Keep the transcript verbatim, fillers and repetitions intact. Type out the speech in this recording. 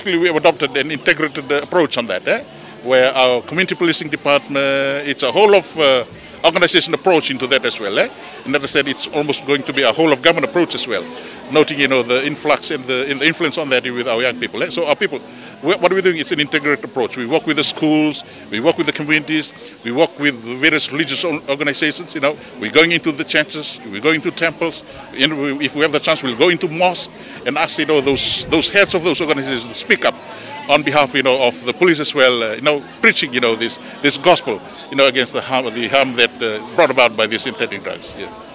We have adopted an integrated uh, approach on that, eh? Where our community policing department, it's a whole of uh, organization approach into that as well. Eh? And as I said, it's almost going to be a whole of government approach as well, noting, you know, the influx and the, and the influence on that with our young people. Eh? So our people, what we're doing is an integrated approach. We work with the schools, we work with the communities, we work with various religious organizations. You know, we're going into the churches, we're going to temples, and we, if we have the chance, we'll go into mosques and ask, you know, those those heads of those organizations to speak up on behalf, you know, of the police as well. Uh, you know, preaching, you know, this this gospel, you know, against the harm the harm that uh, brought about by these synthetic drugs. Yeah.